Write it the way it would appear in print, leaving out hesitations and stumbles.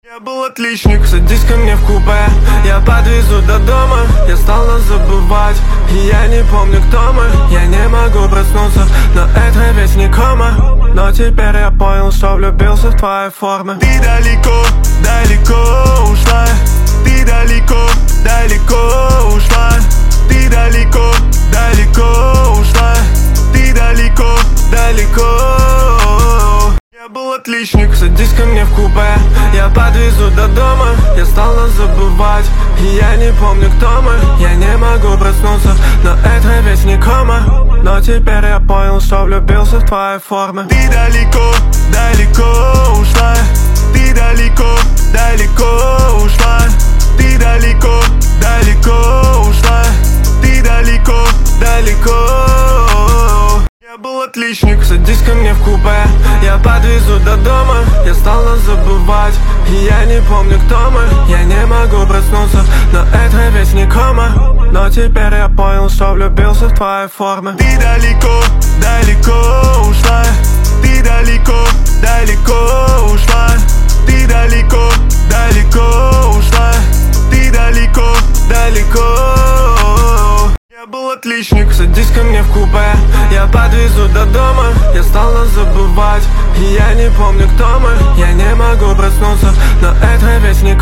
Я был отличник, садись ко мне в купе. Я подвезу до дома, я стал нас забывать. И я не помню, кто мы. Я не могу проснуться, но это ведь не кома. Но теперь я понял, что влюбился в твои формы. Ты далеко, далеко ушла. Ты далеко, далеко ушла. Ты далеко, далеко ушла. Ты далеко, далеко. Я был отличник, садись ко мне в купе. Я подвезу до дома, я стал нас забывать. И я не помню, кто мы. Я не могу проснуться, но это ведь не кома. Но теперь я понял, что влюбился в твои формы. Ты далеко, далеко ушла. Ты далеко, далеко ушла. Ты далеко, далеко ушла. Ты далеко, далеко. Я был отличник, садись ко мне в купе. Я подвезу до дома, я стал нас забывать. И я не помню, кто мы. Я не могу проснуться, но это ведь не кома. Но теперь я понял, что влюбился в твои формы. Ты далеко, далеко ушла. Ты далеко, далеко ушла. Ты далеко, далеко ушла. Ты далеко, далеко. Я был отличник, садись ко мне в купе. Я подвезу до дома, я стал нас забывать. И я не помню, кто мы. Я не могу проснуться, но это ведь не